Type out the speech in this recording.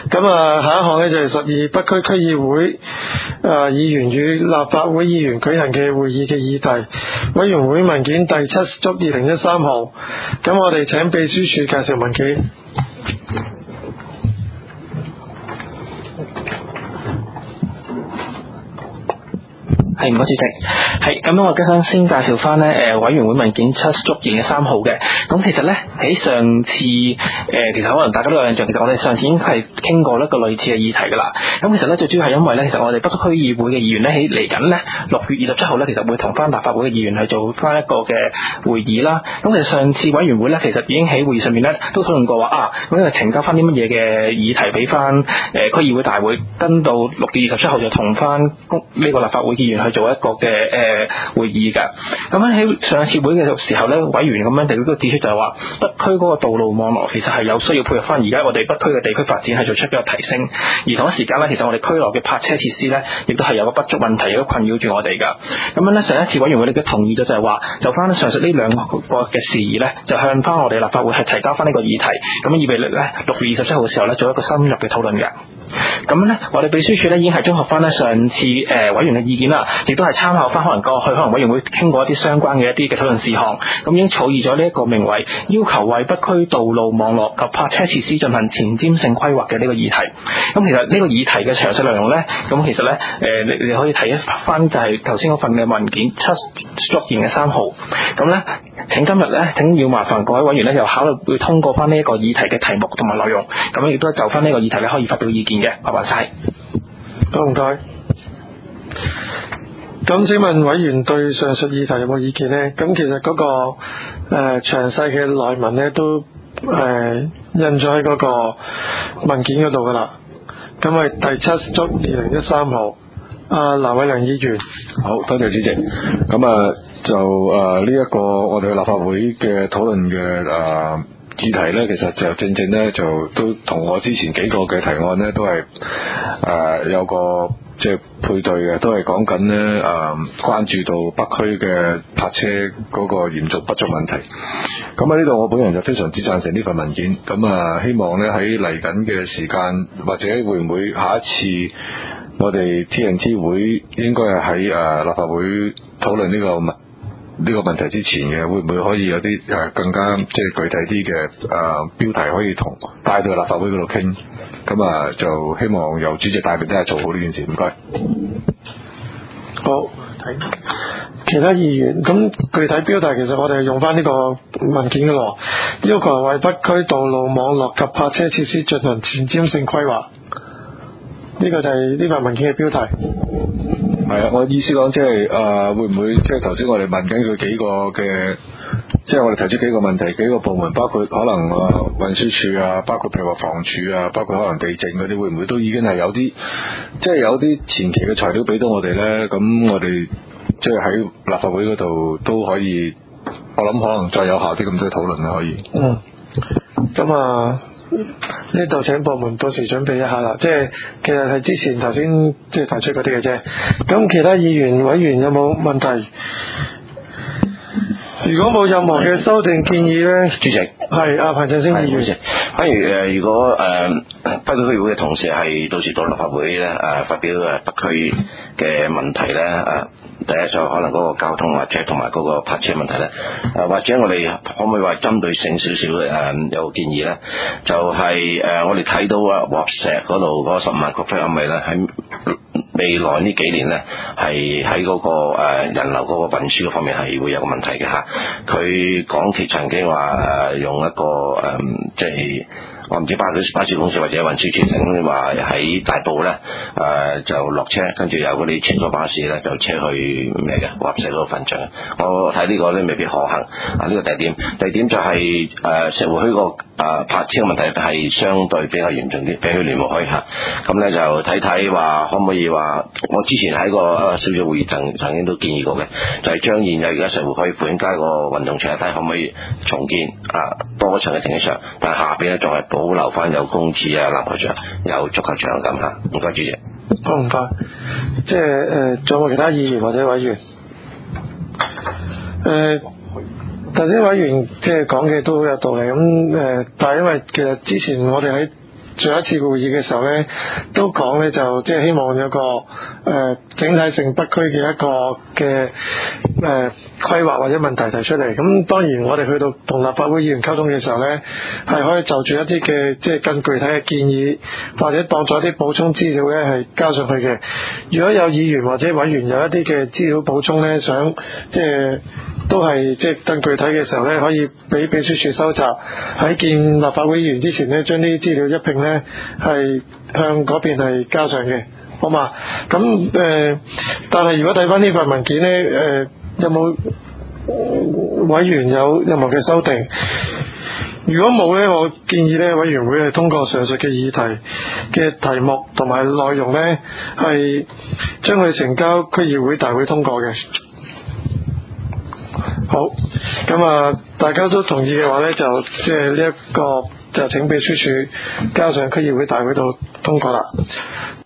咁下一項咧就係12北區區議會議員與立法會議員舉行嘅會議嘅議題，委員會文件第7/2013號。咁我哋請秘書處介紹文件。 係，唔該主席。係咁樣，我今日先介紹翻委員會文件7/2013號嘅。咁其實咧喺上次其實可能大家都有印象，其實我哋上次已經係傾過一個類似嘅議題噶啦。咁其實咧最主要係因為咧，其實我哋北區區議會嘅議員咧喺嚟緊咧6月27號咧，其實會同翻立法會嘅議員去做翻一個嘅會議啦。咁其實上次委員會咧，其實已經喺會議上面咧都討論過話咁就呈交翻啲乜嘢嘅議題俾翻區議會大會，跟到6月27號就同翻呢個立法會議員去做一個嘅會議㗎。咁喺上一次會嘅時候咧，委員咁樣亦都指出就係話，北區嗰個道路網絡其實係有需要配合翻而家我哋北區嘅地區發展係做出一個提升，而同一時間咧，其實我哋區內嘅泊車設施咧，亦都係有個不足問題，亦都困擾住我哋㗎。咁樣咧，上一次委員會亦都同意咗就係話，就翻上述呢兩個嘅事宜咧，就向翻我哋立法會係提交翻呢個議題，咁預備咧6月27號嘅時候咧，做一個深入嘅討論嘅。咁咧，我哋秘書處咧已經係綜合翻咧上次委員嘅意見啦，亦都係參考翻可能委員會傾過一啲相關嘅一啲嘅討論事項，咁已經草擬咗呢一個名為要求為北區道路網絡及泊車設施進行前瞻性規劃嘅呢個議題。咁其實呢個議題嘅詳細內容咧，咁其實咧你可以睇翻就係頭先嗰份嘅文件7/2013號。咁咧，請要麻煩各位委員咧，又考慮會通過翻呢一個議題嘅題目同埋內容，咁亦都就翻呢個議題咧可以發表意見嘅，麻煩晒。 好，唔該。咁請問委員對上述議題有冇意見呢？咁其實嗰個詳細嘅內文咧都印咗喺嗰個文件嗰度噶啦。咁係第7/2013號。藍偉良議員。 好，多謝主席。咁就呢一個我哋立法會嘅討論嘅議題呢，其實就正正呢，就都同我之前幾個嘅提案呢，都係有個即係配對嘅，都係講緊呢關注到北區嘅泊車嗰個嚴重不足問題。咁喺呢度我本人就非常之贊成呢份文件。咁希望呢，喺嚟緊嘅時間，或者會唔會下一次我哋 TNT 會應該係喺立法會討論呢個問題之前嘅，會唔會可以有啲更加即係具體啲嘅標題可以帶到立法會嗰度傾？咁就希望由主席帶領大家做好呢件事。唔該。 好，其他議員，咁具體標題其實我哋係用翻呢個文件嘅咯，要求為北區道路網絡及泊車設施進行前瞻性規劃。呢個就係呢份文件嘅標題。 係啊，我意思講即係會唔會即係頭先我哋問緊佢幾個嘅，即係我哋提出幾個問題，幾個部門，包括可能運輸署啊，包括譬如話房署啊，包括可能地政嗰啲，會唔會都已經係有啲即係有啲前期嘅材料俾到我哋咧？咁我哋即係喺立法會嗰度都可以，我諗可能再有效啲咁多討論啦，可以。 咁呢度請部門到時準備一下啦，即係其實係之前頭先即係提出嗰啲嘅啫。咁其他議員委員有冇問題？如果冇任何嘅修訂建議咧， 主席係彭振聲議員。 反而如果北區區議會嘅同事係到時到立法會咧發表北區嘅問題咧第一就可能嗰個交通或者同埋嗰個泊車問題咧或者我哋可唔可以話針對性少少有個建議咧，就係我哋睇到鑊石嗰度嗰10萬個車位咧喺未來呢幾年呢，係喺嗰個人流嗰個運輸方面係會有個問題嘅嚇。佢港鐵曾經話用一個即係我唔知巴士公司或者運輸署曾經話喺大埔呢就落車，跟住有嗰啲穿梭巴士呢，就車去咩嘅劃石嗰個墳場。我睇呢個呢未必可行啊！呢個第一點。第二點就係石湖墟個泊車嘅問題係相對比較嚴重啲，比起聯和墟嚇。咁呢就睇睇話可唔可以話，我之前喺個小組會議曾經都建議過嘅，就係將現有而家石湖墟富興街個運動場睇可唔可以重建多層嘅停車場，但係下邊呢仲係保留翻有公廁籃球場、有足球場咁嚇。唔該主席。 好，唔該。即係仲有冇其他議員或者委員？頭先委員即係講嘅都好有道理咁但係因為其實之前我哋喺上一次會議嘅時候咧，都講咧就即係希望有個整體性北區嘅一個嘅規劃或者問題提出嚟。咁當然我哋去到同立法會議員溝通嘅時候咧，係可以就住一啲嘅即係更具體嘅建議，或者當作一啲補充資料咧係交上去嘅。如果有議員或者委員有一啲嘅資料補充咧，想即係都係即係更具體嘅時候咧，可以俾秘書處收集，喺見立法會議員之前咧，將呢啲資料一併咧係向嗰邊係交上嘅，好嘛？咁但係如果睇翻呢份文件咧，有冇委員有任何嘅修訂？如果冇咧，我建議咧委員會係通過上述嘅議題嘅題目同埋內容咧，係將佢呈交區議會大會通過嘅。好，咁大家都同意嘅話咧，就即係呢一個就請秘書處交上區議會大會度通過啦。